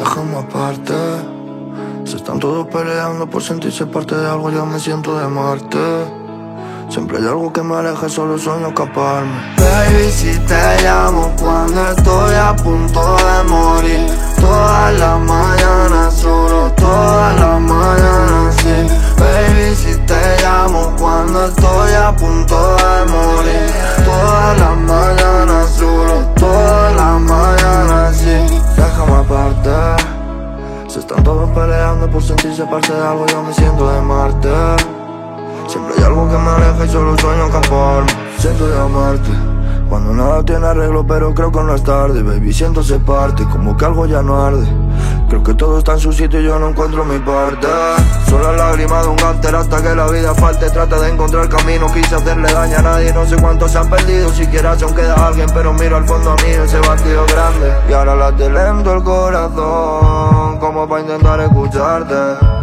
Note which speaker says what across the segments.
Speaker 1: déjame aparte. Se están todos peleando por sentirse parte de algo, yo me siento de Marte. Siempre hay algo que me aleja, solo sueño escaparme. Baby, si te llamo cuando estoy a punto de morir. Todas las mañanas, solo todas las mañanas, sí. Baby, si te llamo cuando estoy a punto de morir. Todas las mañanas, solo todas las mañanas, sí. Déjame aparte. Se están todos peleando por sentirse parte de algo, yo me siento de Marte. Siempre hay algo que me aleja y solo sueño escaparme. Siento de amarte cuando nada tiene arreglo, pero creo que no es tarde. Baby, siento ese parte, como que algo ya no arde. Creo que todo está en su sitio y yo no encuentro mi parte. Solo la lágrima de un gánster hasta que la vida falte. Trata de encontrar camino, quise hacerle daño a nadie. No sé cuántos se han perdido, siquiera si aún queda alguien. Pero miro al fondo a mí, ese vacío grande. Y ahora late lento el corazón, como para intentar escucharte.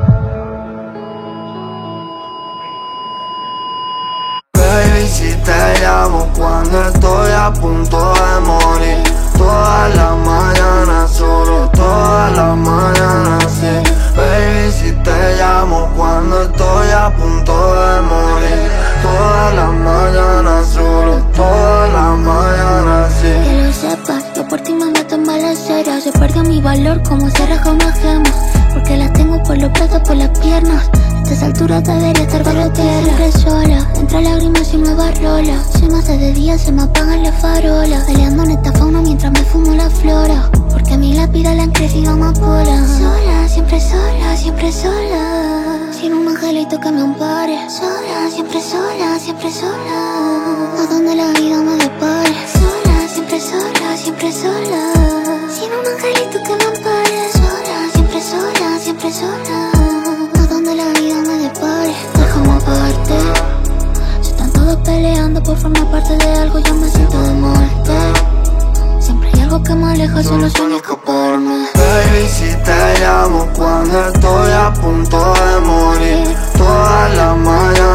Speaker 1: Baby, si te llamo cuando estoy a punto de morir. Todas las mañanas, solo todas las mañanas, sí. Baby, si te llamo cuando estoy a punto de morir. Todas las mañanas, solo todas las mañanas, sí.
Speaker 2: Que lo sepas, yo por ti me mato en balaceras. Yo perdió mi valor como se raja una gema, porque las tengo por los brazos, por las piernas. A estas alturas debería estar bajo tierra. Siempre sola, entre lágrimas y nueva rola. Se me hace de día, se me apagan las farolas. Peleando en esta fauna mientras me fumo la flora, porque a mi lápida le han crecido amapolas. Sola, siempre sola, siempre sola. Sin un angelito que me ampare. Sola, siempre sola, siempre sola. A donde la vida me depare. Sola, siempre sola, siempre sola. Sin un angelito que me ampare. Sola, siempre sola, siempre sola. Donde la vida me depare, déjame aparte. Si están todos peleando por formar parte de algo, yo me siento de muerte. Siempre hay algo que me aleja, solo sueño escaparme.
Speaker 1: Baby, si te llamo cuando estoy a punto de morir. Todas las mañanas,